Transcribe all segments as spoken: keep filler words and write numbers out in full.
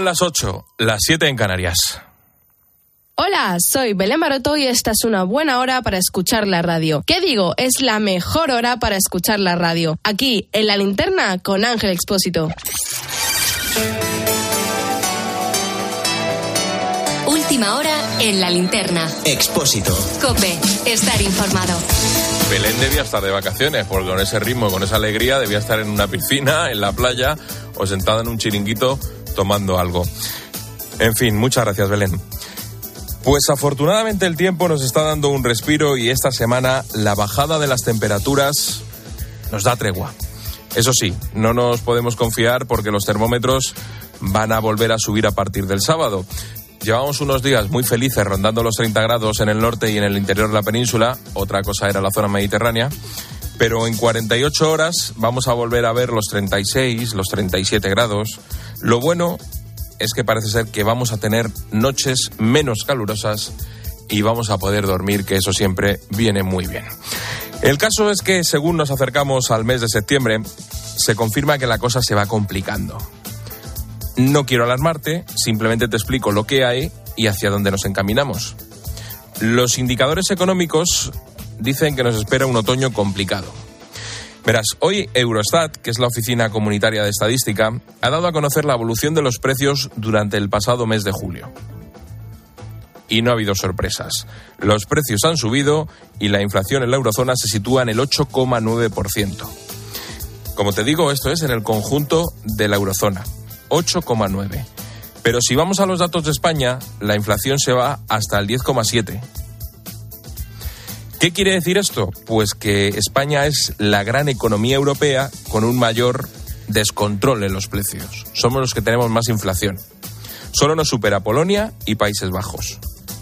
Las ocho, las siete en Canarias. Hola, soy Belén Maroto y esta es una buena hora para escuchar la radio. ¿Qué digo? Es la mejor hora para escuchar la radio. Aquí, en La Linterna, con Ángel Expósito. Última hora en La Linterna. Expósito. COPE. Estar informado. Belén debía estar de vacaciones, porque con ese ritmo, con esa alegría, debía estar en una piscina, en la playa o sentada en un chiringuito tomando algo. En fin, muchas gracias, Belén. Pues afortunadamente el tiempo nos está dando un respiro y esta semana la bajada de las temperaturas nos da tregua. Eso sí, no nos podemos confiar porque los termómetros van a volver a subir a partir del sábado. Llevamos unos días muy felices rondando los treinta grados en el norte y en el interior de la península, otra cosa era la zona mediterránea, pero en cuarenta y ocho horas vamos a volver a ver los treinta y seis, los treinta y siete grados. Lo bueno es que parece ser que vamos a tener noches menos calurosas y vamos a poder dormir, que eso siempre viene muy bien. El caso es que según nos acercamos al mes de septiembre, se confirma que la cosa se va complicando. No quiero alarmarte, simplemente te explico lo que hay y hacia dónde nos encaminamos. Los indicadores económicos dicen que nos espera un otoño complicado. Verás, hoy Eurostat, que es la Oficina Comunitaria de Estadística, ha dado a conocer la evolución de los precios durante el pasado mes de julio. Y no ha habido sorpresas. Los precios han subido y la inflación en la eurozona se sitúa en el ocho coma nueve por ciento. Como te digo, esto es en el conjunto de la eurozona. ocho coma nueve. Pero si vamos a los datos de España, la inflación se va hasta el diez coma siete. ¿Qué quiere decir esto? Pues que España es la gran economía europea con un mayor descontrol en los precios. Somos los que tenemos más inflación. Solo nos supera Polonia y Países Bajos.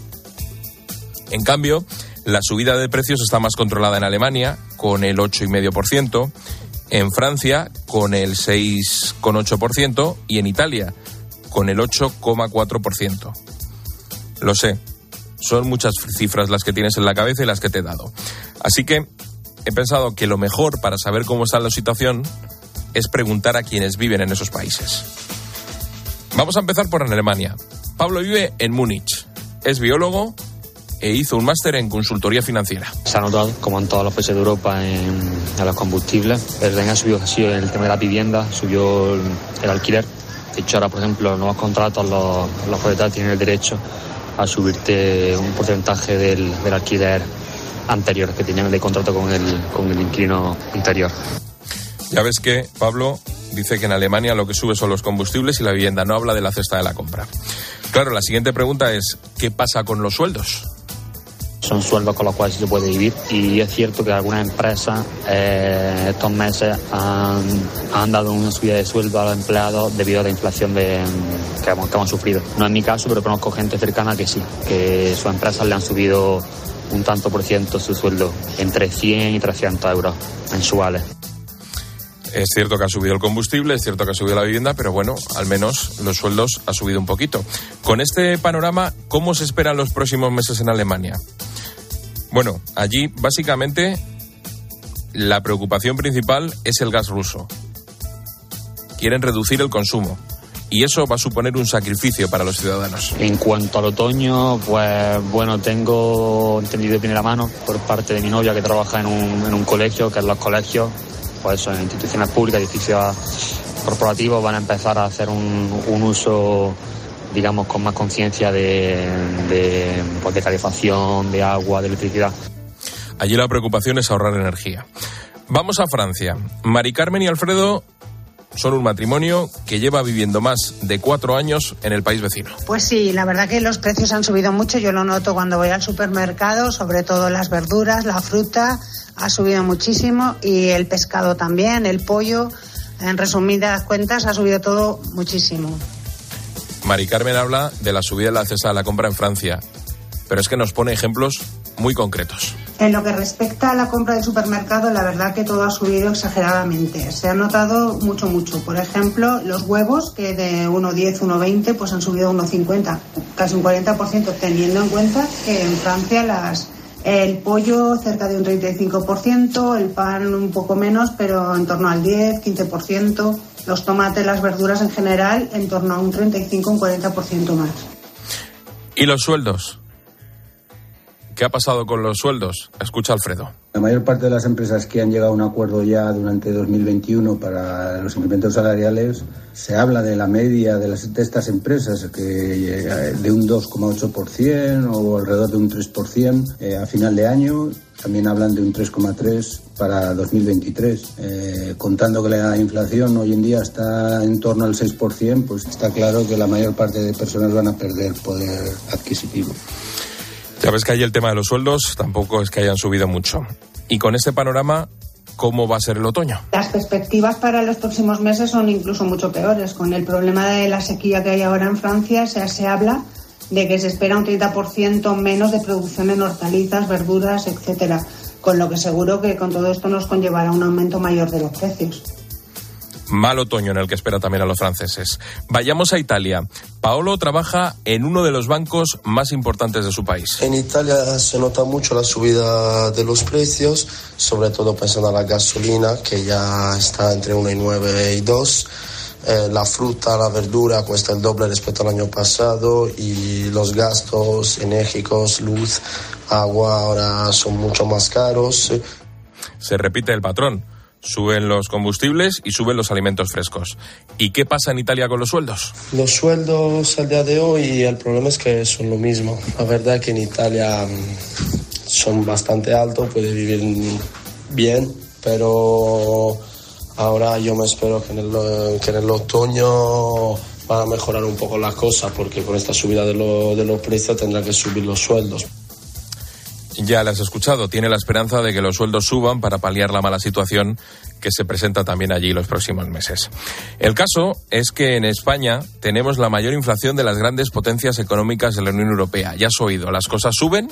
En cambio, la subida de precios está más controlada en Alemania, con el ocho coma cinco por ciento, en Francia, con el seis coma ocho por ciento, y en Italia, con el ocho coma cuatro por ciento. Lo sé. Son muchas cifras las que tienes en la cabeza y las que te he dado. Así que he pensado que lo mejor para saber cómo está la situación es preguntar a quienes viven en esos países. Vamos a empezar por Alemania. Pablo vive en Múnich. Es biólogo e hizo un máster en consultoría financiera. Se ha notado, como en todos los países de Europa, en, en los combustibles. El ha subido así el tema de la vivienda, subió el, el alquiler. De hecho, ahora, por ejemplo, los nuevos contratos, los, los propietarios tienen el derecho a subirte un porcentaje del, del alquiler anterior que tenían de contrato con el, con el inquilino anterior. Ya ves que Pablo dice que en Alemania lo que sube son los combustibles y la vivienda, no habla de la cesta de la compra. Claro, la siguiente pregunta es, ¿qué pasa con los sueldos? Son sueldos con los cuales se puede vivir y es cierto que algunas empresas eh, estos meses han, han dado una subida de sueldo a los empleados debido a la inflación de, que, hemos, que hemos sufrido. No es mi caso, pero conozco gente cercana que sí, que sus empresas le han subido un tanto por ciento su sueldo, entre cien y trescientos euros mensuales. Es cierto que ha subido el combustible, es cierto que ha subido la vivienda, pero bueno, al menos los sueldos ha subido un poquito. Con este panorama, ¿cómo se esperan los próximos meses en Alemania? Bueno, allí básicamente la preocupación principal es el gas ruso. Quieren reducir el consumo y eso va a suponer un sacrificio para los ciudadanos. En cuanto al otoño, pues bueno, tengo entendido de primera mano por parte de mi novia que trabaja en un, en un colegio, que en los colegios, pues son instituciones públicas, edificios corporativos, van a empezar a hacer un, un uso, digamos, con más conciencia de, de, pues de calefacción, de agua, de electricidad. Allí la preocupación es ahorrar energía. Vamos a Francia. Mari Carmen y Alfredo son un matrimonio que lleva viviendo más de cuatro años en el país vecino. Pues sí, la verdad que los precios han subido mucho. Yo lo noto cuando voy al supermercado, sobre todo las verduras, la fruta ha subido muchísimo y el pescado también, el pollo. En resumidas cuentas, ha subido todo muchísimo. Mari Carmen habla de la subida de la cesta de la compra en Francia, pero es que nos pone ejemplos muy concretos. En lo que respecta a la compra del supermercado, la verdad que todo ha subido exageradamente. Se ha notado mucho, mucho. Por ejemplo, los huevos, que de uno diez, uno veinte, pues han subido a uno cincuenta, casi un cuarenta por ciento, teniendo en cuenta que en Francia las, El pollo cerca de un treinta y cinco por ciento, el pan un poco menos, pero en torno al diez, quince por ciento. Los tomates, las verduras en general, en torno a un treinta y cinco, un cuarenta por ciento más. ¿Y los sueldos? ¿Qué ha pasado con los sueldos? Escucha Alfredo. La mayor parte de las empresas que han llegado a un acuerdo ya durante dos mil veintiuno para los incrementos salariales, se habla de la media de, las, de estas empresas, que de un dos coma ocho por ciento o alrededor de un tres por ciento eh, a final de año. También hablan de un tres coma tres por ciento para dos mil veintitrés. Eh, contando que la inflación hoy en día está en torno al seis por ciento, pues está claro que la mayor parte de personas van a perder poder adquisitivo. Ya ves que ahí el tema de los sueldos tampoco es que hayan subido mucho. Y con este panorama, ¿cómo va a ser el otoño? Las perspectivas para los próximos meses son incluso mucho peores. Con el problema de la sequía que hay ahora en Francia, se, se habla de que se espera un treinta por ciento menos de producción en hortalizas, verduras, etcétera. Con lo que seguro que con todo esto nos conllevará un aumento mayor de los precios. Mal otoño en el que espera también a los franceses. Vayamos a Italia. Paolo trabaja en uno de los bancos más importantes de su país. En Italia se nota mucho la subida de los precios, sobre todo pensando en la gasolina, que ya está entre uno y nueve y dos. Eh, la fruta, la verdura cuesta el doble respecto al año pasado y los gastos enérgicos, luz, agua ahora son mucho más caros. Se repite el patrón. Suben los combustibles y suben los alimentos frescos. ¿Y qué pasa en Italia con los sueldos? Los sueldos al día de hoy, el problema es que son lo mismo. La verdad es que en Italia son bastante altos, puede vivir bien, pero ahora yo me espero que en el, que en el otoño van a mejorar un poco las cosas, porque con esta subida de, lo, de los precios tendrán que subir los sueldos. Ya le has escuchado, tiene la esperanza de que los sueldos suban para paliar la mala situación que se presenta también allí los próximos meses. El caso es que en España tenemos la mayor inflación de las grandes potencias económicas de la Unión Europea. Ya has oído, las cosas suben,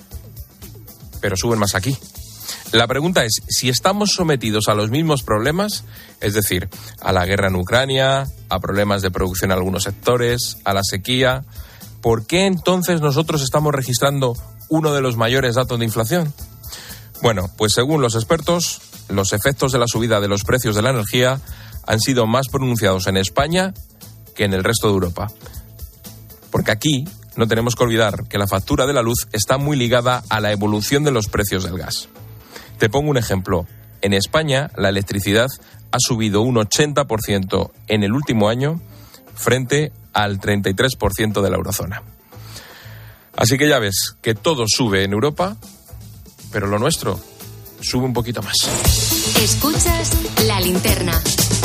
pero suben más aquí. La pregunta es, si estamos sometidos a los mismos problemas, es decir, a la guerra en Ucrania, a problemas de producción en algunos sectores, a la sequía, ¿por qué entonces nosotros estamos registrando uno de los mayores datos de inflación? Bueno, pues según los expertos, los efectos de la subida de los precios de la energía han sido más pronunciados en España que en el resto de Europa. Porque aquí no tenemos que olvidar que la factura de la luz está muy ligada a la evolución de los precios del gas. Te pongo un ejemplo. En España, la electricidad ha subido un ochenta por ciento en el último año frente al treinta y tres por ciento de la eurozona. Así que ya ves que todo sube en Europa, pero lo nuestro sube un poquito más. Escuchas La Linterna.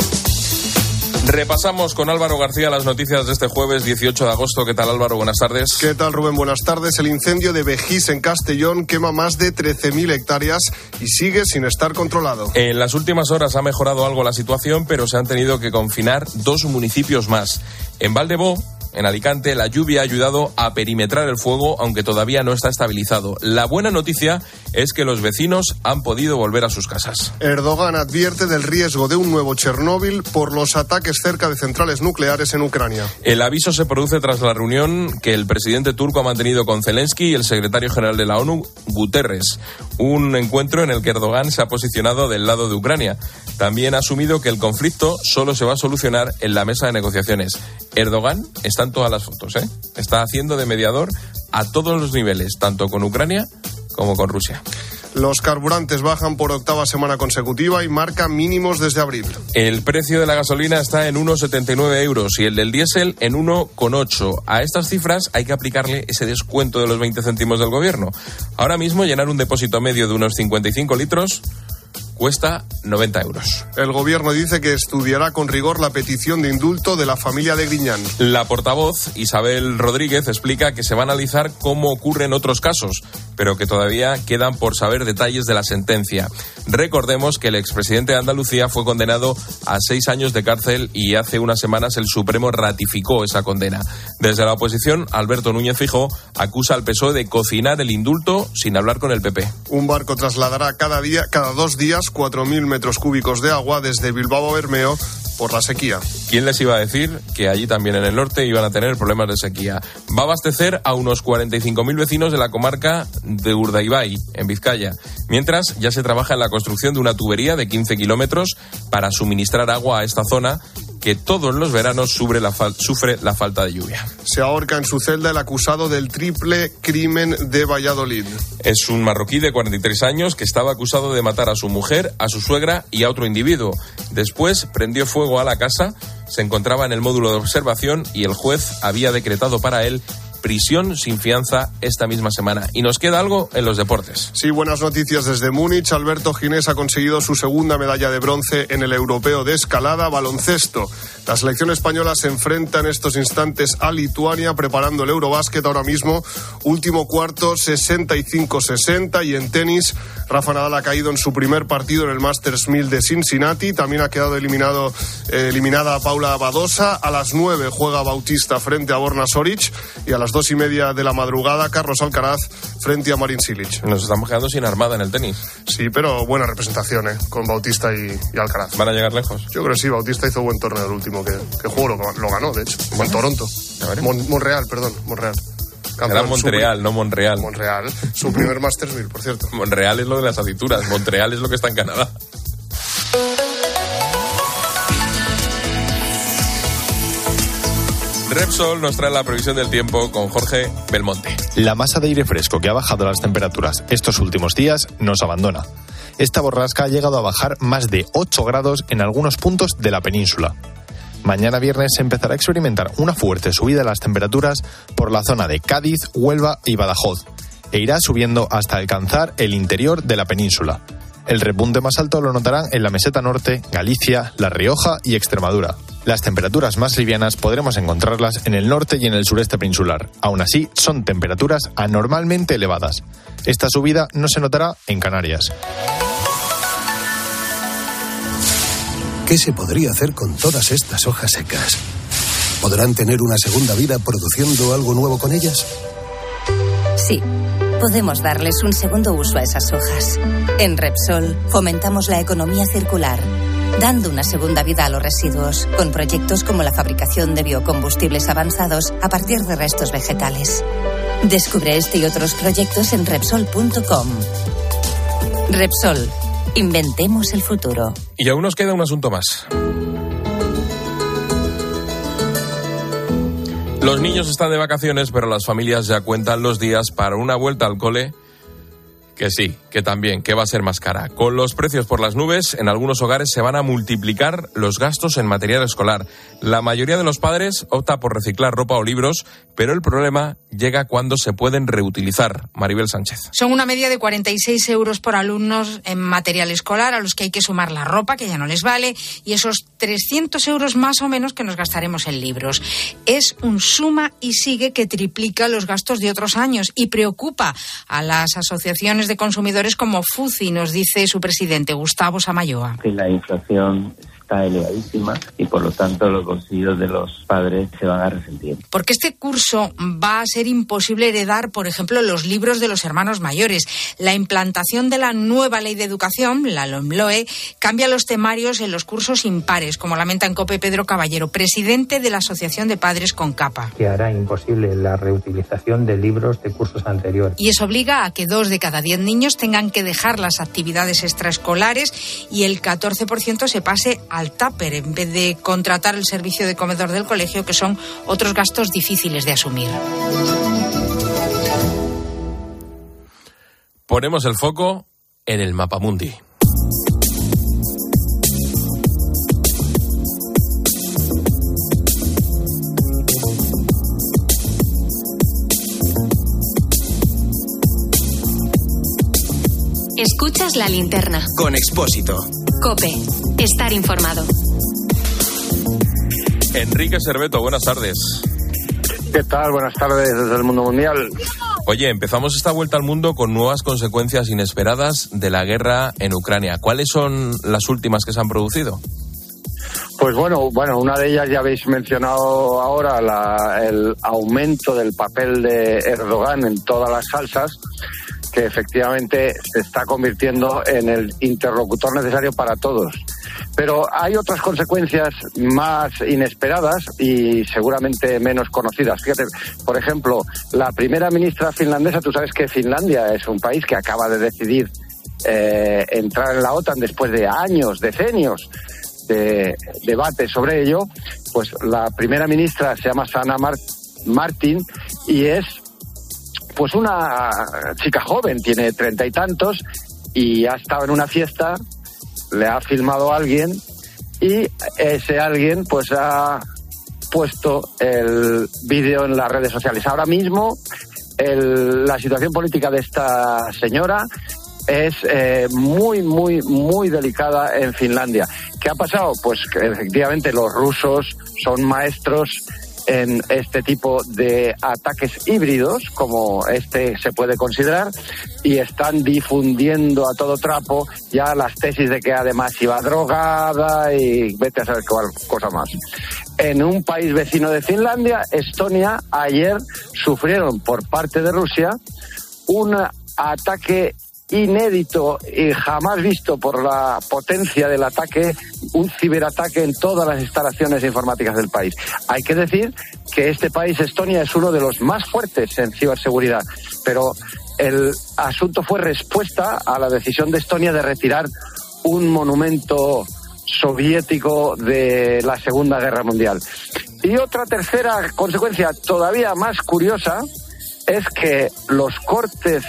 Repasamos con Álvaro García las noticias de este jueves dieciocho de agosto. ¿Qué tal, Álvaro? Buenas tardes. ¿Qué tal, Rubén? Buenas tardes. El incendio de Begís en Castellón quema más de trece mil hectáreas y sigue sin estar controlado. En las últimas horas ha mejorado algo la situación, pero se han tenido que confinar dos municipios más. En Valdebó, en Alicante, la lluvia ha ayudado a perimetrar el fuego, aunque todavía no está estabilizado. La buena noticia es que los vecinos han podido volver a sus casas. Erdogan advierte del riesgo de un nuevo Chernóbil por los ataques cerca de centrales nucleares en Ucrania. El aviso se produce tras la reunión que el presidente turco ha mantenido con Zelensky y el secretario general de la ONU, Guterres. Un encuentro en el que Erdogan se ha posicionado del lado de Ucrania. También ha asumido que el conflicto solo se va a solucionar en la mesa de negociaciones. Erdogan está en todas las fotos, ¿eh? Está haciendo de mediador a todos los niveles, tanto con Ucrania como con Rusia. Los carburantes bajan por octava semana consecutiva y marcan mínimos desde abril. El precio de la gasolina está en uno coma setenta y nueve euros y el del diésel en uno coma ocho. A estas cifras hay que aplicarle ese descuento de los veinte céntimos del gobierno. Ahora mismo llenar un depósito medio de unos cincuenta y cinco litros cuesta noventa euros. El gobierno dice que estudiará con rigor la petición de indulto de la familia de Griñán. La portavoz, Isabel Rodríguez, explica que se va a analizar cómo ocurre en otros casos, pero que todavía quedan por saber detalles de la sentencia. Recordemos que el expresidente de Andalucía fue condenado a seis años de cárcel y hace unas semanas el Supremo ratificó esa condena. Desde la oposición, Alberto Núñez Feijóo acusa al P S O E de cocinar el indulto sin hablar con el P P. Un barco trasladará cada día, cada dos días, cuatro mil metros cúbicos de agua desde Bilbao a Bermeo por la sequía. ¿Quién les iba a decir que allí también en el norte iban a tener problemas de sequía? Va a abastecer a unos cuarenta y cinco mil vecinos de la comarca de Urdaibai, en Vizcaya. Mientras, ya se trabaja en la construcción de una tubería de quince kilómetros para suministrar agua a esta zona que todos los veranos sufre la, fal- sufre la falta de lluvia. Se ahorca en su celda el acusado del triple crimen de Valladolid. Es un marroquí de cuarenta y tres años que estaba acusado de matar a su mujer, a su suegra y a otro individuo. Después prendió fuego a la casa, se encontraba en el módulo de observación y el juez había decretado para él prisión sin fianza esta misma semana. Y nos queda algo en los deportes. Sí, buenas noticias desde Múnich. Alberto Ginés ha conseguido su segunda medalla de bronce en el europeo de escalada baloncesto. La selección española se enfrenta en estos instantes a Lituania preparando el Eurobásquet ahora mismo. Último cuarto, sesenta y cinco sesenta. Y en tenis, Rafa Nadal ha caído en su primer partido en el Masters mil de Cincinnati. También ha quedado eliminado, eh, eliminada Paula Badosa. A las nueve juega Bautista frente a Borna Soric. Y a las dos y media de la madrugada, Carlos Alcaraz frente a Marin Cilic. Nos estamos quedando sin armada en el tenis. Sí, pero buena representación, ¿eh? Con Bautista y, y Alcaraz. ¿Van a llegar lejos? Yo creo que sí, Bautista hizo buen torneo el último que, que jugó, lo, lo ganó, de hecho. Bueno, en Toronto. Mon, Monreal, perdón, Monreal. Era Montreal, su, no Monreal. Monreal, su primer Masters mil, por cierto. Monreal es lo de las aceituras, Montreal es lo que está en Canadá. Repsol nos trae la previsión del tiempo con Jorge Belmonte. La masa de aire fresco que ha bajado las temperaturas estos últimos días nos abandona. Esta borrasca ha llegado a bajar más de ocho grados en algunos puntos de la península. Mañana viernes se empezará a experimentar una fuerte subida de las temperaturas por la zona de Cádiz, Huelva y Badajoz, e irá subiendo hasta alcanzar el interior de la península. El repunte más alto lo notarán en la meseta norte, Galicia, La Rioja y Extremadura. Las temperaturas más livianas podremos encontrarlas en el norte y en el sureste peninsular. Aún así, son temperaturas anormalmente elevadas. Esta subida no se notará en Canarias. ¿Qué se podría hacer con todas estas hojas secas? ¿Podrán tener una segunda vida produciendo algo nuevo con ellas? Sí. Podemos darles un segundo uso a esas hojas. En Repsol fomentamos la economía circular, dando una segunda vida a los residuos, con proyectos como la fabricación de biocombustibles avanzados a partir de restos vegetales. Descubre este y otros proyectos en Repsol punto com. Repsol, inventemos el futuro. Y aún nos queda un asunto más. Los niños están de vacaciones, pero las familias ya cuentan los días para una vuelta al cole que sí, que también, que va a ser más cara. Con los precios por las nubes, en algunos hogares se van a multiplicar los gastos en material escolar. La mayoría de los padres opta por reciclar ropa o libros, pero el problema llega cuando se pueden reutilizar. Maribel Sánchez. Son una media de cuarenta y seis euros por alumnos en material escolar, a los que hay que sumar la ropa, que ya no les vale, y esos trescientos euros más o menos que nos gastaremos en libros. Es un suma y sigue que triplica los gastos de otros años y preocupa a las asociaciones de consumidores como FUCI, nos dice su presidente, Gustavo Samayoa. Que la inflación está elevadísima y por lo tanto los bolsillos de los padres se van a resentir. Porque este curso va a ser imposible heredar, por ejemplo, los libros de los hermanos mayores. La implantación de la nueva ley de educación, la LOMLOE, cambia los temarios en los cursos impares, como lamenta en COPE Pedro Caballero, presidente de la Asociación de Padres CONCAPA. Que hará imposible la reutilización de libros de cursos anteriores. Y eso obliga a que dos de cada diez niños tengan que dejar las actividades extraescolares y el catorce por ciento se pase a al tupper en vez de contratar el servicio de comedor del colegio, que son otros gastos difíciles de asumir. Ponemos el foco en el Mapamundi. Escuchas la linterna. Con Expósito. COPE. Estar informado. Enrique Cerveto, buenas tardes. ¿Qué tal? Buenas tardes desde el mundo mundial. Oye, empezamos esta vuelta al mundo con nuevas consecuencias inesperadas de la guerra en Ucrania. ¿Cuáles son las últimas que se han producido? Pues bueno, bueno, una de ellas ya habéis mencionado ahora, la, el aumento del papel de Erdogan en todas las salsas, que efectivamente se está convirtiendo en el interlocutor necesario para todos. Pero hay otras consecuencias más inesperadas y seguramente menos conocidas. Fíjate, por ejemplo, la primera ministra finlandesa, tú sabes que Finlandia es un país que acaba de decidir eh, entrar en la OTAN después de años, decenios de debate sobre ello. Pues la primera ministra se llama Sanna Marin y es pues una chica joven, tiene treinta y tantos y ha estado en una fiesta, le ha filmado a alguien y ese alguien pues ha puesto el vídeo en las redes sociales. Ahora mismo el, la situación política de esta señora es eh, muy, muy, muy delicada en Finlandia. ¿Qué ha pasado? Pues que efectivamente los rusos son maestros en este tipo de ataques híbridos, como este se puede considerar, y están difundiendo a todo trapo ya las tesis de que además iba drogada y vete a saber cuál cosa más. En un país vecino de Finlandia, Estonia, ayer sufrieron por parte de Rusia un ataque inédito y jamás visto por la potencia del ataque, un ciberataque en todas las instalaciones informáticas del país. Hay que decir que este país, Estonia, es uno de los más fuertes en ciberseguridad, pero el asunto fue respuesta a la decisión de Estonia de retirar un monumento soviético de la Segunda Guerra Mundial. Y otra tercera consecuencia todavía más curiosa es que los cortes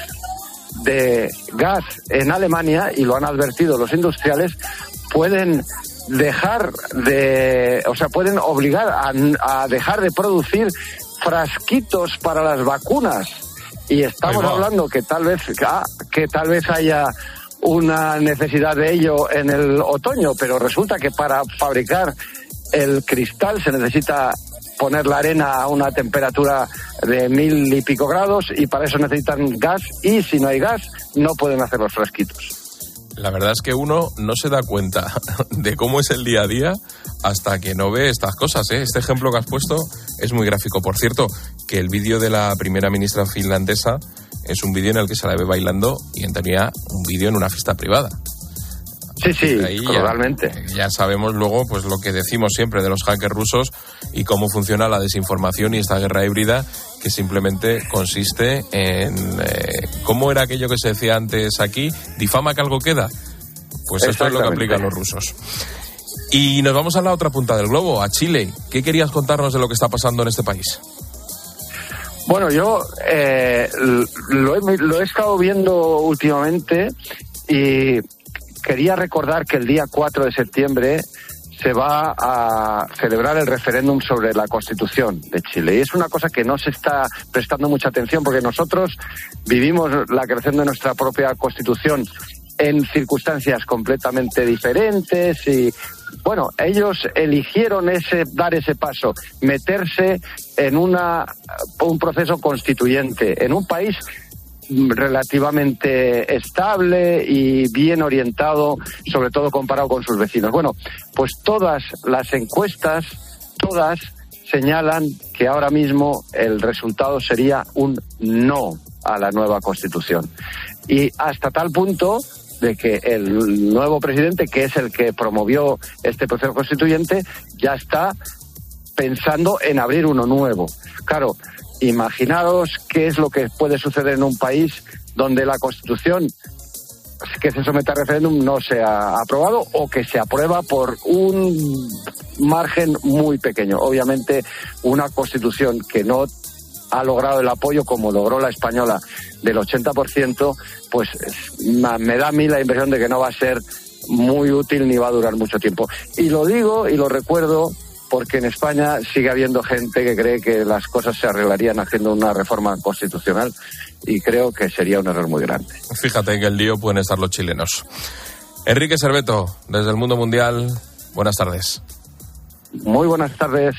de gas en Alemania, y lo han advertido los industriales, pueden dejar de, o sea, pueden obligar a, a dejar de producir frasquitos para las vacunas. Y estamos hablando que tal vez ah, que tal vez haya una necesidad de ello en el otoño, pero resulta que para fabricar el cristal se necesita poner la arena a una temperatura de mil y pico grados y para eso necesitan gas, y si no hay gas no pueden hacer los frasquitos. La verdad es que uno no se da cuenta de cómo es el día a día hasta que no ve estas cosas, ¿eh? Este ejemplo que has puesto es muy gráfico. Por cierto, que el vídeo de la primera ministra finlandesa es un vídeo en el que se la ve bailando y en teoría un vídeo en una fiesta privada. Sí, sí, totalmente. Ya, ya sabemos luego pues lo que decimos siempre de los hackers rusos y cómo funciona la desinformación y esta guerra híbrida, que simplemente consiste en... Eh, ¿cómo era aquello que se decía antes aquí? ¿Difama que algo queda? Pues esto es lo que aplican los rusos. Y nos vamos a la otra punta del globo, a Chile. ¿Qué querías contarnos de lo que está pasando en este país? Bueno, yo eh, lo, he, lo he estado viendo últimamente y quería recordar que el día cuatro de septiembre se va a celebrar el referéndum sobre la Constitución de Chile. Y es una cosa que no se está prestando mucha atención porque nosotros vivimos la creación de nuestra propia Constitución en circunstancias completamente diferentes y, bueno, ellos eligieron ese dar ese paso, meterse en una un proceso constituyente, en un país relativamente estable y bien orientado, sobre todo comparado con sus vecinos. Bueno, pues todas las encuestas, todas señalan que ahora mismo el resultado sería un no a la nueva Constitución. Y hasta tal punto de que el nuevo presidente, que es el que promovió este proceso constituyente, ya está pensando en abrir uno nuevo. Claro, imaginaos qué es lo que puede suceder en un país donde la Constitución que se somete a referéndum no se ha aprobado o que se aprueba por un margen muy pequeño. Obviamente, una Constitución que no ha logrado el apoyo como logró la española del ochenta por ciento, pues me da a mí la impresión de que no va a ser muy útil ni va a durar mucho tiempo. Y lo digo y lo recuerdo porque en España sigue habiendo gente que cree que las cosas se arreglarían haciendo una reforma constitucional y creo que sería un error muy grande. Fíjate que el lío pueden estar los chilenos. Enrique Cerveto, desde el Mundo Mundial, buenas tardes. Muy buenas tardes.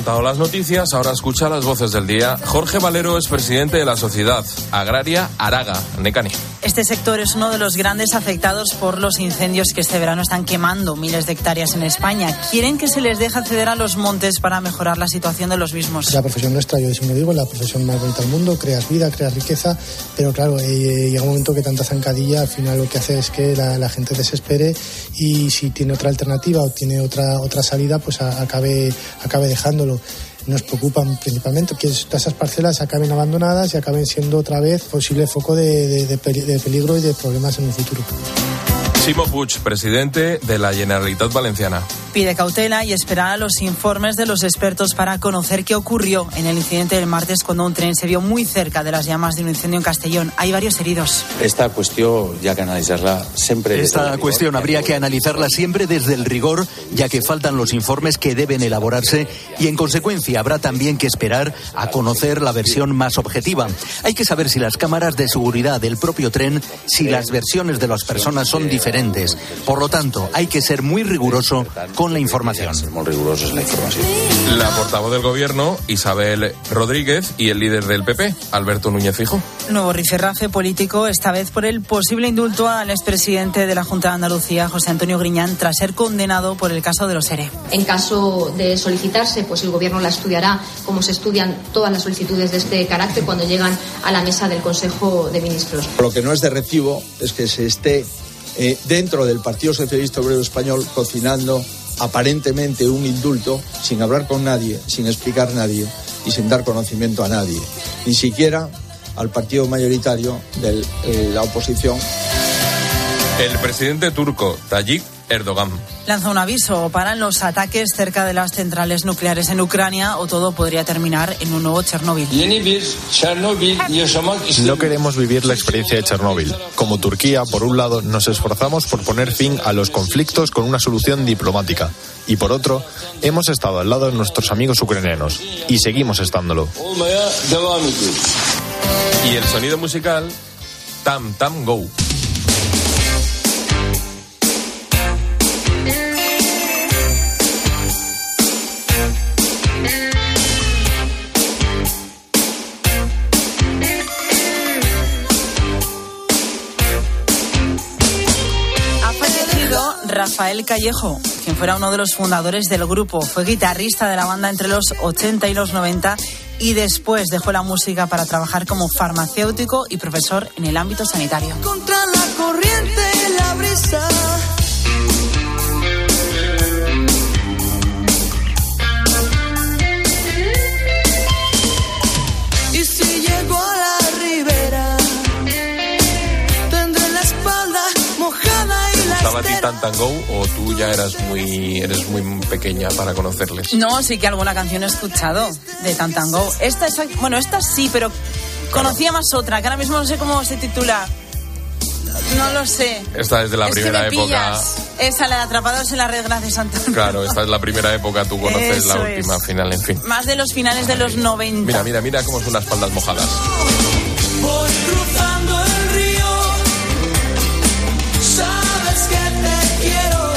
contado las noticias, ahora escucha las voces del día. Jorge Valero es presidente de la Sociedad Agraria Araga, Necani. Este sector es uno de los grandes afectados por los incendios que este verano están quemando miles de hectáreas en España. Quieren que se les deje acceder a los montes para mejorar la situación de los mismos. La profesión nuestra, yo siempre digo, es la profesión más bonita del mundo. Creas vida, creas riqueza, pero claro, eh, llega un momento que tanta zancadilla al final lo que hace es que la, la gente desespere y si tiene otra alternativa o tiene otra otra salida, pues a, acabe acabe dejándolo. Nos preocupan principalmente que todas esas parcelas acaben abandonadas y acaben siendo otra vez posible foco de, de, de, de peligro y de problemas en un futuro. Ximo Puig, presidente de la Generalitat Valenciana. Pide cautela y espera a los informes de los expertos para conocer qué ocurrió en el incidente del martes cuando un tren se vio muy cerca de las llamas de un incendio en Castellón. Hay varios heridos. Esta cuestión ya que analizarla siempre. Esta cuestión habría que analizarla siempre desde el rigor, ya que faltan los informes que deben elaborarse y en consecuencia habrá también que esperar a conocer la versión más objetiva. Hay que saber si las cámaras de seguridad del propio tren, si las versiones de las personas son diferentes. Por lo tanto, hay que ser muy riguroso con la información. Muy rigurosos en la información. La portavoz del Gobierno, Isabel Rodríguez, y el líder del P P, Alberto Núñez Feijóo. Nuevo rifirrafe político, esta vez por el posible indulto al expresidente de la Junta de Andalucía, José Antonio Griñán, tras ser condenado por el caso de los ERE. En caso de solicitarse, pues el Gobierno la estudiará como se estudian todas las solicitudes de este carácter cuando llegan a la mesa del Consejo de Ministros. Lo que no es de recibo es que se esté Eh, dentro del Partido Socialista Obrero Español cocinando aparentemente un indulto sin hablar con nadie, sin explicar a nadie y sin dar conocimiento a nadie, ni siquiera al partido mayoritario de eh, la oposición. El presidente turco, Tayyip Erdogan, lanza un aviso: paran los ataques cerca de las centrales nucleares en Ucrania o todo podría terminar en un nuevo Chernóbil. No queremos vivir la experiencia de Chernóbil. Como Turquía, por un lado, nos esforzamos por poner fin a los conflictos con una solución diplomática. Y por otro, hemos estado al lado de nuestros amigos ucranianos. Y seguimos estándolo. Y el sonido musical, Tam Tam Go. Rafael Callejo, quien fuera uno de los fundadores del grupo, fue guitarrista de la banda entre los ochenta y los noventa y después dejó la música para trabajar como farmacéutico y profesor en el ámbito sanitario. Contra la corriente y la brisa. Y si llego a la ribera, tendré la espalda mojada. ¿Estaba a ti Tam Tam Go o tú ya eras muy eres muy pequeña para conocerles? No, sí que alguna canción he escuchado de Tam Tam Go. Esta es, bueno, esta sí, pero conocía más otra, que ahora mismo no sé cómo se titula. No lo sé. Esta es de la es primera que me época. Pillas. Esa, la de Atrapados en la Red, gracias Antonio. Claro, esta es la primera época, tú conoces Eso la última, es. final, en fin. Más de los finales de los noventa. Mira, mira, mira cómo son las espaldas mojadas. Voy cruzando el río, sabes que te quiero,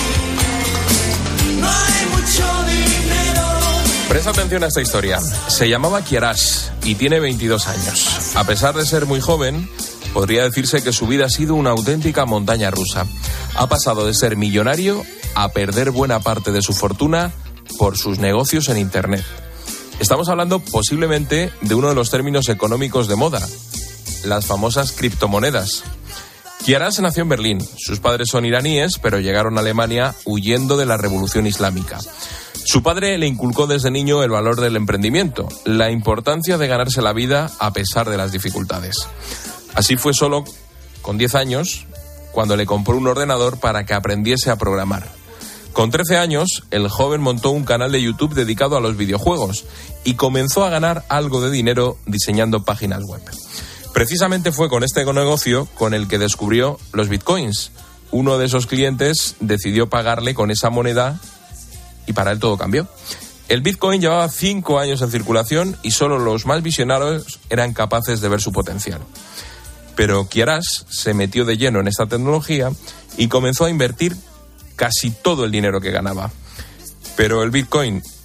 no hay mucho dinero. Presta atención a esta historia. Se llamaba Kiarash y tiene veintidós años. A pesar de ser muy joven, podría decirse que su vida ha sido una auténtica montaña rusa. Ha pasado de ser millonario a perder buena parte de su fortuna por sus negocios en Internet. Estamos hablando posiblemente de uno de los términos económicos de moda, las famosas criptomonedas. Kiarash nació en Berlín. Sus padres son iraníes, pero llegaron a Alemania huyendo de la Revolución Islámica. Su padre le inculcó desde niño el valor del emprendimiento, la importancia de ganarse la vida a pesar de las dificultades. Así fue solo con diez años cuando le compró un ordenador para que aprendiese a programar. Con trece años, el joven montó un canal de YouTube dedicado a los videojuegos y comenzó a ganar algo de dinero diseñando páginas web. Precisamente fue con este negocio con el que descubrió los bitcoins. Uno de esos clientes decidió pagarle con esa moneda y para él todo cambió. El bitcoin llevaba cinco años en circulación y solo los más visionarios eran capaces de ver su potencial. Pero Kiarash se metió de lleno en esta tecnología y comenzó a invertir casi todo el dinero que ganaba. Pero el bitcoin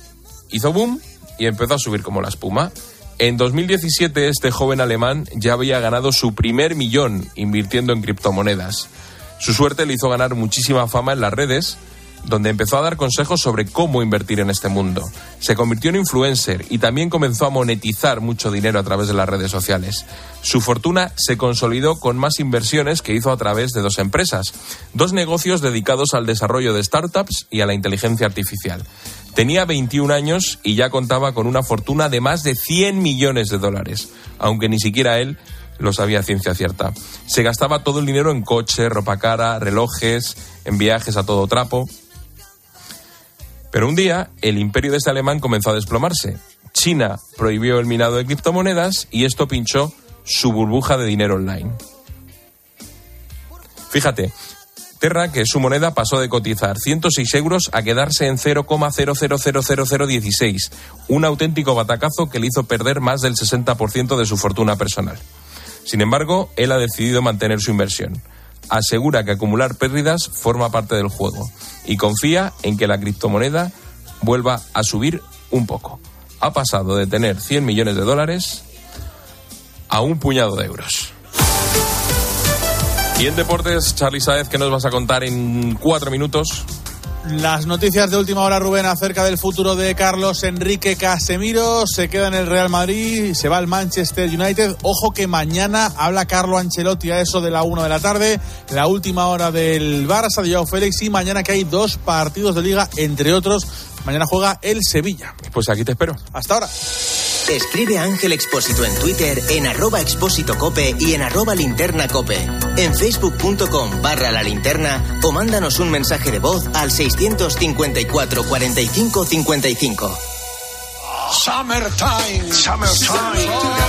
hizo boom y empezó a subir como la espuma. En dos mil diecisiete este joven alemán ya había ganado su primer millón invirtiendo en criptomonedas. Su suerte le hizo ganar muchísima fama en las redes, donde empezó a dar consejos sobre cómo invertir en este mundo. Se convirtió en influencer y también comenzó a monetizar mucho dinero a través de las redes sociales. Su fortuna se consolidó con más inversiones que hizo a través de dos empresas, dos negocios dedicados al desarrollo de startups y a la inteligencia artificial. Tenía veintiún años y ya contaba con una fortuna de más de cien millones de dólares, aunque ni siquiera él lo sabía a ciencia cierta. Se gastaba todo el dinero en coches, ropa cara, relojes, en viajes a todo trapo. Pero un día, el imperio de este alemán comenzó a desplomarse. China prohibió el minado de criptomonedas y esto pinchó su burbuja de dinero online. Fíjate, Terra, que su moneda pasó de cotizar ciento seis euros a quedarse en cero coma cero cero cero cero cero dieciséis. Un auténtico batacazo que le hizo perder más del sesenta por ciento de su fortuna personal. Sin embargo, él ha decidido mantener su inversión. Asegura que acumular pérdidas forma parte del juego y confía en que la criptomoneda vuelva a subir un poco. Ha pasado de tener cien millones de dólares a un puñado de euros. Y en deportes, Charly Sáez, ¿qué nos vas a contar en cuatro minutos? Las noticias de última hora, Rubén, acerca del futuro de Carlos Enrique Casemiro. Se queda en el Real Madrid, se va al Manchester United. Ojo que mañana habla Carlo Ancelotti a eso de la una de la tarde, la última hora del Barça de Joao Félix, y mañana que hay dos partidos de Liga, entre otros. Mañana juega el Sevilla. Pues aquí te espero. Hasta ahora. Escribe a Ángel Expósito en Twitter, en arroba Expósito Cope y en arroba Linterna Cope. En facebook.com barra La Linterna o mándanos un mensaje de voz al seiscientos cincuenta y cuatro cuarenta y cinco cincuenta y cinco. Summertime, summertime.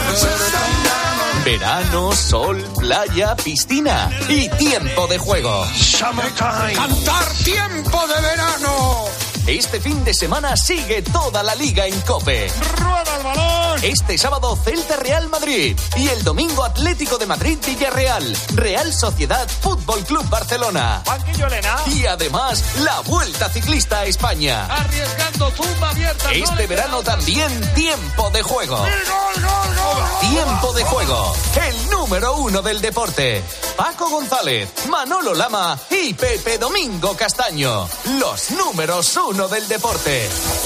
Verano, sol, playa, piscina y tiempo de juego. Summertime. Cantar tiempo de verano. Este fin de semana sigue toda la liga en COPE. ¡Rueda el balón! Este sábado Celta Real Madrid y el domingo Atlético de Madrid Villarreal, Real Sociedad Fútbol Club Barcelona. Banquillo Elena. Y además la Vuelta Ciclista a España. Arriesgando tumba abierta. Este verano también tiempo de juego. ¡Gol, gol, gol! Tiempo de juego, el número uno del deporte. Paco González, Manolo Lama y Pepe Domingo Castaño, los números uno del deporte.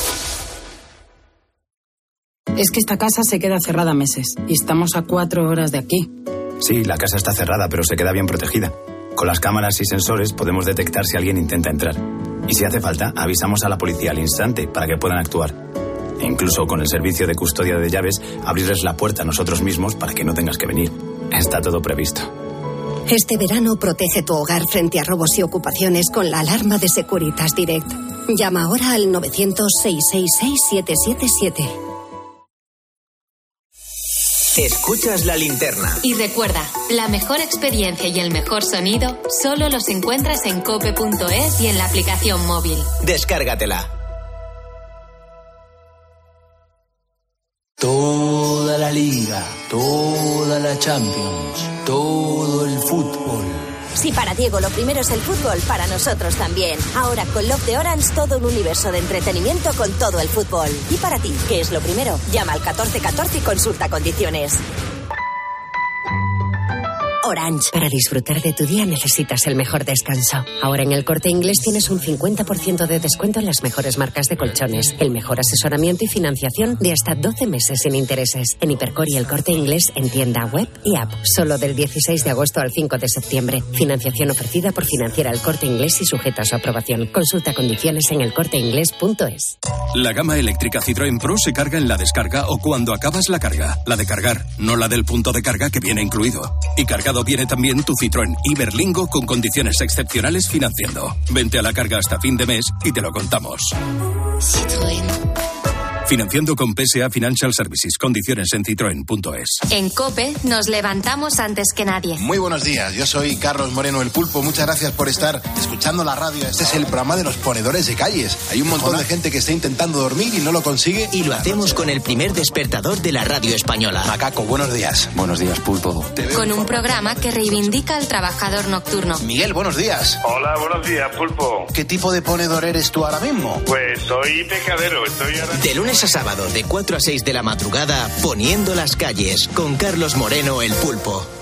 Es que esta casa se queda cerrada meses y estamos a cuatro horas de aquí. Sí, la casa está cerrada, pero se queda bien protegida. Con las cámaras y sensores podemos detectar si alguien intenta entrar. Y si hace falta, avisamos a la policía al instante para que puedan actuar. E incluso con el servicio de custodia de llaves, abrirles la puerta a nosotros mismos para que no tengas que venir. Está todo previsto. Este verano protege tu hogar frente a robos y ocupaciones con la alarma de Securitas Direct. Llama ahora al novecientos, seiscientos sesenta y seis, siete siete siete. Escuchas La Linterna. Y recuerda, la mejor experiencia y el mejor sonido solo los encuentras en cope punto es y en la aplicación móvil. Descárgatela. Toda la Liga, toda la Champions, todo el fútbol. Si para Diego lo primero es el fútbol, para nosotros también. Ahora con Love de Orange, todo un universo de entretenimiento con todo el fútbol. Y para ti, ¿qué es lo primero? Llama al catorce catorce y consulta condiciones. Orange. Para disfrutar de tu día necesitas el mejor descanso. Ahora en el Corte Inglés tienes un cincuenta por ciento de descuento en las mejores marcas de colchones, el mejor asesoramiento y financiación de hasta doce meses sin intereses. En Hipercor y el Corte Inglés en tienda, web y app. Solo del dieciséis de agosto al cinco de septiembre. Financiación ofrecida por Financiera El Corte Inglés y sujeta a su aprobación. Consulta condiciones en el corte inglés punto es. La gama eléctrica Citroën Pro se carga en la descarga o cuando acabas la carga. La de cargar, no la del punto de carga que viene incluido. Y cargado viene también tu Citroën Iberlingo con condiciones excepcionales financiando. Vente a la carga hasta fin de mes y te lo contamos. Citroën. Financiando con P S A Financial Services. Condiciones en citroen punto es. En COPE nos levantamos antes que nadie. Muy buenos días, yo soy Carlos Moreno el Pulpo. Muchas gracias por estar escuchando la radio. Este es el programa de los ponedores de calles. Hay un montón Hola. de gente que está intentando dormir y no lo consigue. Y lo hacemos con el primer despertador de la radio española. Macaco, buenos días. Buenos días, Pulpo. Con un programa que reivindica al trabajador nocturno. Miguel, buenos días. Hola, buenos días, Pulpo. ¿Qué tipo de ponedor eres tú ahora mismo? Pues soy pescadero, estoy ahora... De lunes a sábado, de cuatro a seis de la madrugada, Poniendo las calles, con Carlos Moreno el Pulpo.